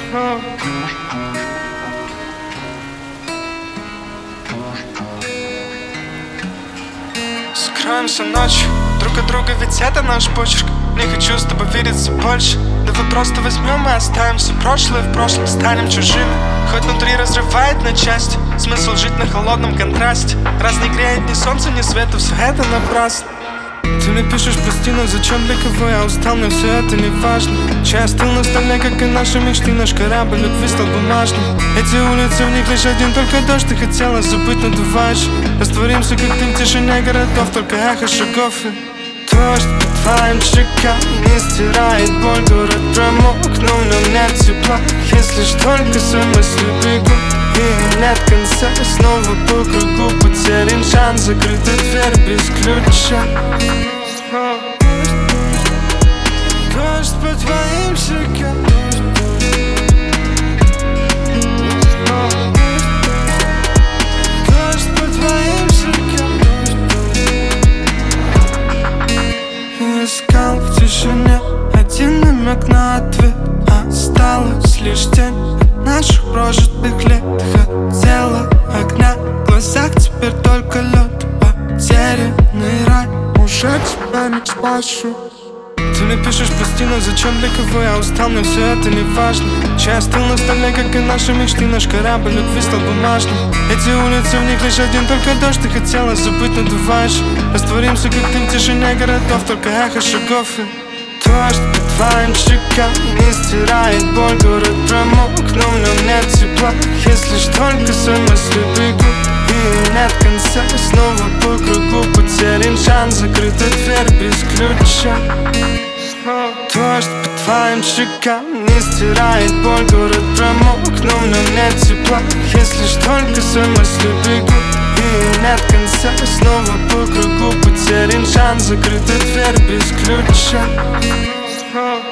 Скроемся ночью друг от друга, ведь это наш почерк. Не хочу с тобой видеться больше. Давай просто возьмем и оставим все прошлое в прошлом, станем чужими. Хоть внутри разрывает на части, смысл жить на холодном контрасте. Раз не греет ни солнце, ни света, все это напрасно. Ты мне пишешь пластину, зачем, для кого я устал, мне все это не важно. Чай остыл на столе, как и наши мечты. Наш корабль любви стал бумажным. Эти улицы, в них лишь один только дождь. Ты хотела забыть, надуваешь. Растворимся, как ты в тишине городов, только эхо шагов и дождь по твоим щекам не стирает боль. Город промок, но в нем нет тепла. Если ж только свои мысли бегут и нет конца, снова по кругу потерян шанс. Закрыта дверь без ключа. Дождь по твоим щекам. Дождь по твоим щекам. Искал в тишине один намек на ответ. Осталась лишь тень от наших прожитых лет. Хотела огня в глазах, теперь только лед. Потерянный рай, уже тебя не спашу. Ты мне пишешь пластину, зачем, для кого я устал, мне все это не важно. Чай остыл на столе, как и наши мечты. Наш корабль любви стал бумажным. Эти улицы, в них лишь один только дождь. Ты хотела забыть, надуваешь. Растворимся, как ты в тишине городов, только эхо шагов и дождь по твоим щекам не стирает боль. Город промок, но в нем нет тепла. Если ж только свои мысли бегут и нет конца, снова по кругу потерян шанс. Закрыта дверь без ключа. Дождь по твоим щекам не стирает боль. Город промок, но в нем нет тепла. Если ж только свои мысли бегут и нет конца, снова по кругу потерян шанс. Закрыта дверь без ключа.